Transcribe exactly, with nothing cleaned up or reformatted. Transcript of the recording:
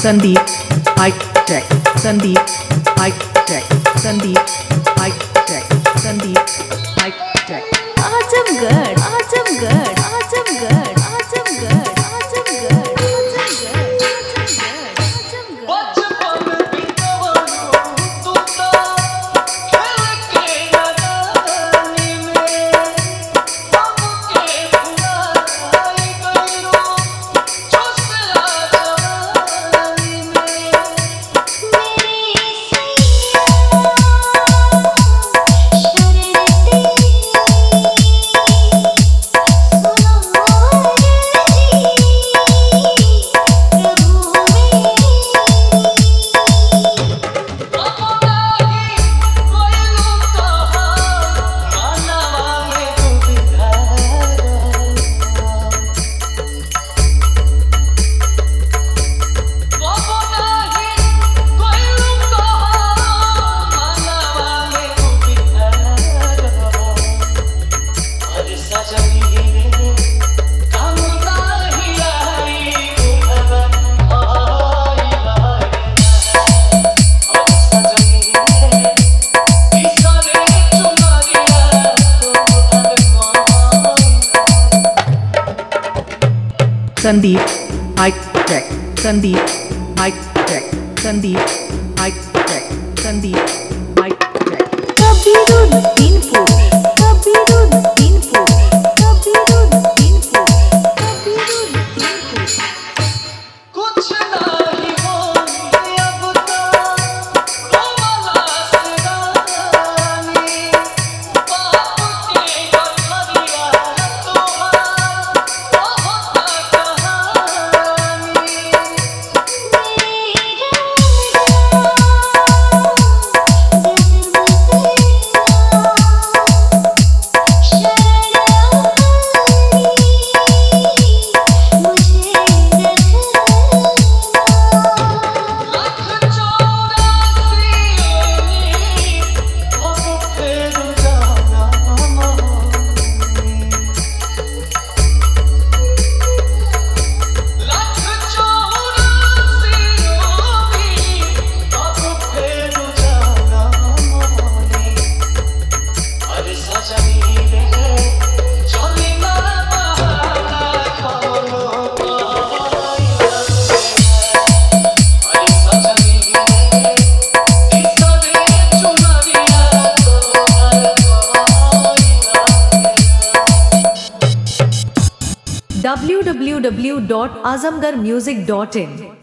Sandeep, High Tech, Sandeep, High Tech, Sandeep, High Tech, Sandeep, High Tech. Azamgarh, Azamgarh, Azamgarh, Azamgarh, Azamgarh, Sandeep, High Tech, Sandeep, High Tech, Sandeep, High Tech, Sandeep, High Tech. Kabiruddinpur, Kabiruddinpur, Kabiruddinpur, Kabiruddinpur. कुछ नहीं होने अब तो रोवाला से रानी बाप के गठरिया तोहार बहुत कहानी लख चौरासी अब फिर जाना मोहनी लख चौरासी अब फिर जाना मोहनी अरे सजनी रे चली ना बहाना कौनो पाइला अरे सजनी रे इसरे चुनरिया तोहर पाइला w w w dot azamgarh music dot in